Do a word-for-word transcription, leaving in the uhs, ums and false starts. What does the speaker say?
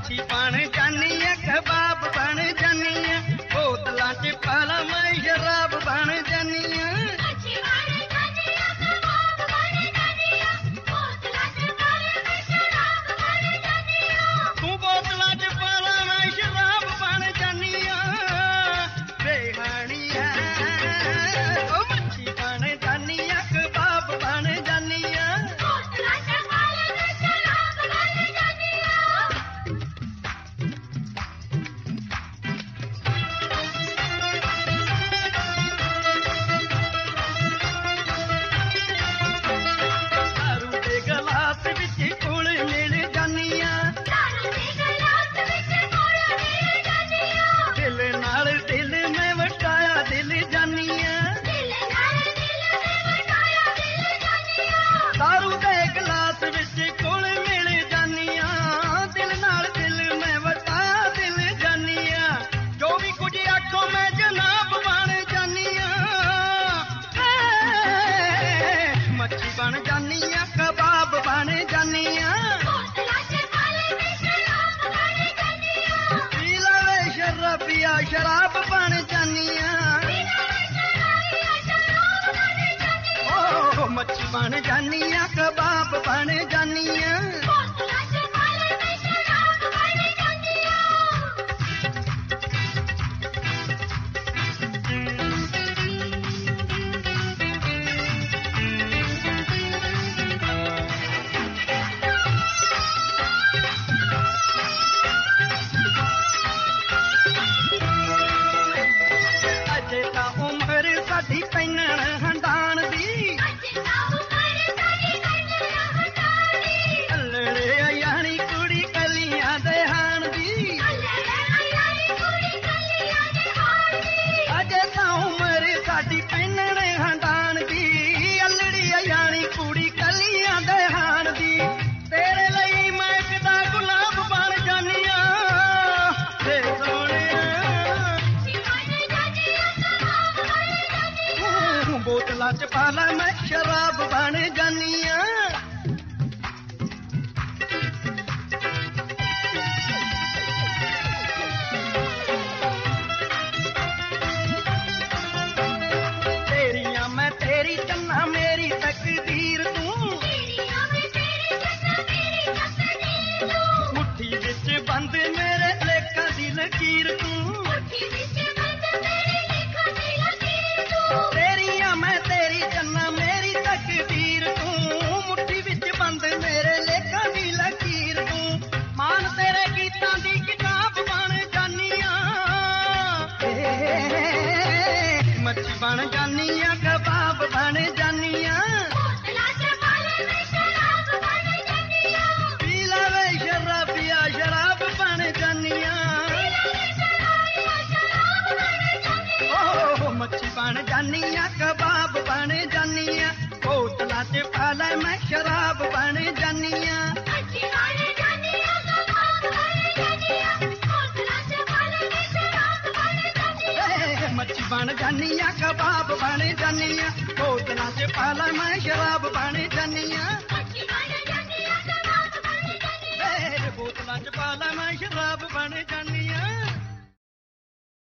मच्छी बन जानी है कबाब बन जानी है बोतलों च पाला मैं शराब बन जानी है तू बोतलों च पाला मैं शराब बन जानी है बेहानी है ओ मच्छी बन जानी है कबाब बन जानी है बन जानी है कबाब बन जानी है पी लवे शराबिया शराब बन जानी है ओ मच्छी बन जानी है कबाब बन जानी है साडी पैनण हंडाण दी अल्लड़े अयाणी कुड़ी कलियां दे हाण दी अजे तां उमर साडी पैनण हंडाण दी अल्लड़ी अयाणी कुड़ी कलियां दे हाण दी तेरे लई मैं किदा गुलाब बन जानिया ते सोहणिया बोतलों च पाला मैं शराब बन जानी है तेरिया मैं तेरी चन्ना मेरी तकदीर तू मुट्ठी विच बंद मेरे लेखा दी लकीर तू मैं तेरी चन्ना मेरी तकदीर तू मुट्ठी विच बंद मेरे लेखा दी लकीर तू मान तेरे गीतां दी किताब बन जानिया मच्छी बन जानिया कबाब बन जानिया पी लवे शराबिया शराब बन जानिया मच्छी बन जानी है कबाब बन जानी है बोतलों च पाला मैं शराब बन जानी है मच्छी बन जानी है कबाब बन जानी है बोतलों च पाला मैं शराब बन जानी है बोतलों च पाला मैं शराब बन जानी है।